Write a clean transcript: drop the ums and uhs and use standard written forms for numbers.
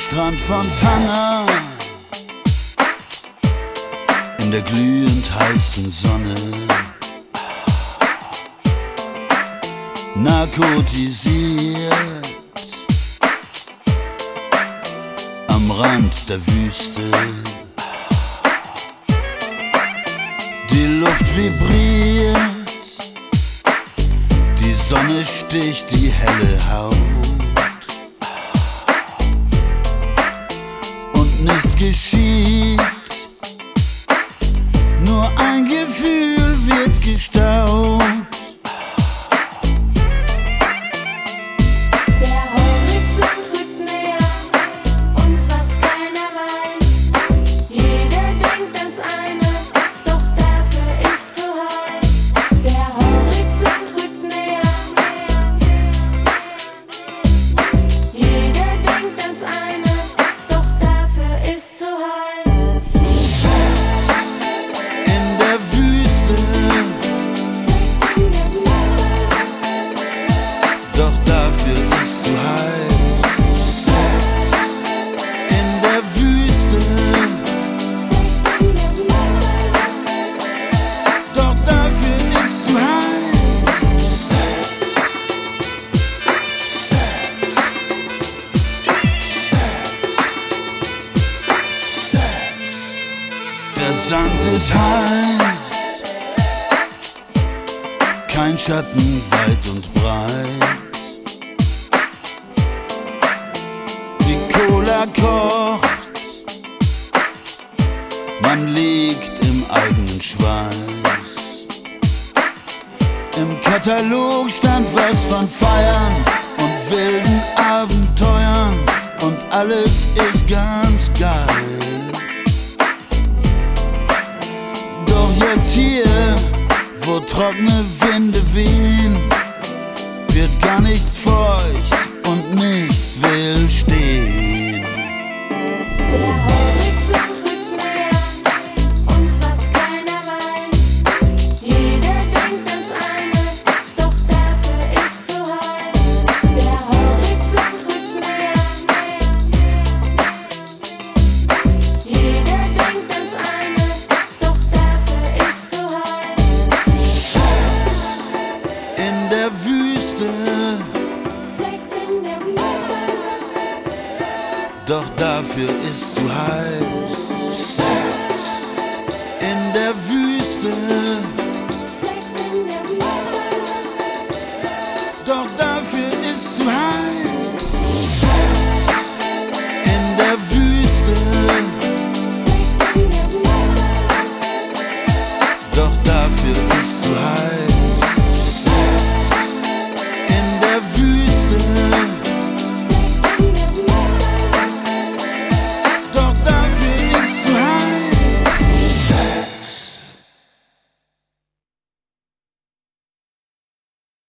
Strand von Tanger, in der glühend heißen Sonne, narkotisiert, am Rand der Wüste. Die Luft vibriert, die Sonne sticht die helle Haut. Und nichts geschieht, nur ein Gefühl wird gestaut. Der Horizont rückt näher, und was keiner weiß. Jeder denkt das eine, doch dafür ist zu heiß. Der Horizont rückt näher. Jeder denkt das eine, doch dafür ist zu heiß. In der Wüste, Sex in der Wüste. doch dafür ist zu heiß. In der Wüste, Sex in der Wüste. doch dafür ist zu heiß. Der Sand ist heiß, kein Schatten weit und breit. Die Cola kocht, man liegt im eigenen Schweiß. Im Katalog stand was von Feiern und wilden Abenteuern und alles ist ganz geil. Doch jetzt hier, wo trockene Winde wehen,